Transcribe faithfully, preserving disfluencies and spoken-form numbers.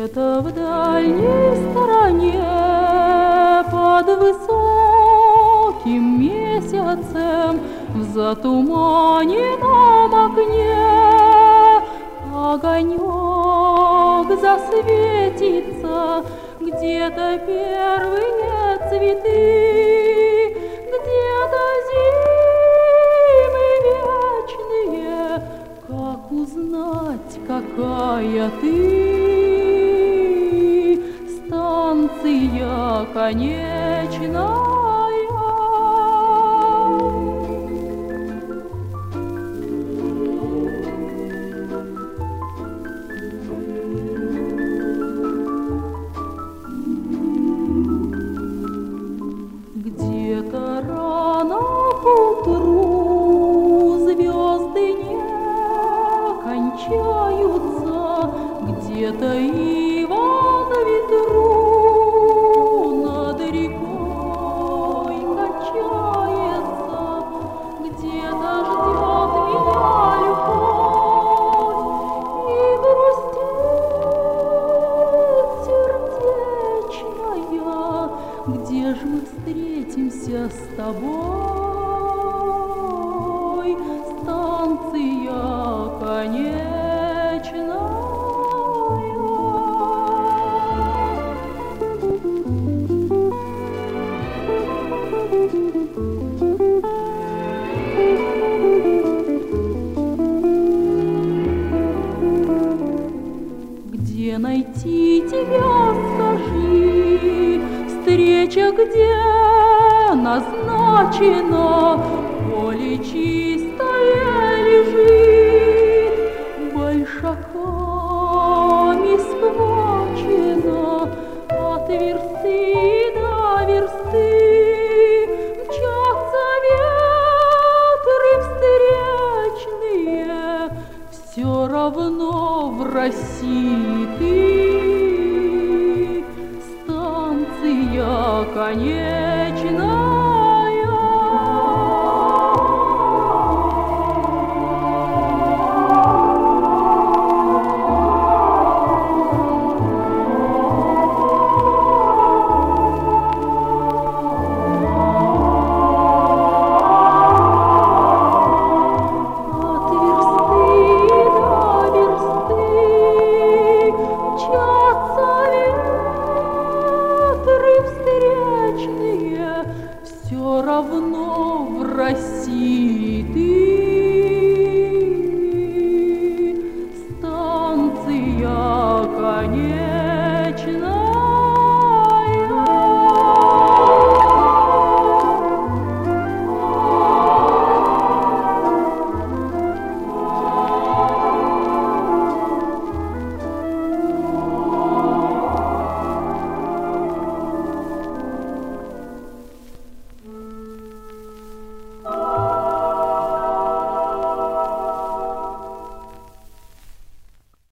Где-то в дальней стороне под высоким месяцем в затуманенном окне огонек засветится, где-то первые цветы, где-то зимы вечные. Как узнать, какая ты? Станция конечная. Где-то рано к утру звезды не кончаются, где-то ива на ветру над рекой качается, где-то ждет меня любовь и грустит сердечная. Где ж мы встретимся с тобой, станция конечная? Где найти тебя, скажи? Встреча где назначена? Поле чистое лежит, большаками схвачено. От версты до версты мчатся ветры встречные. Все равно в России ты станция конечная.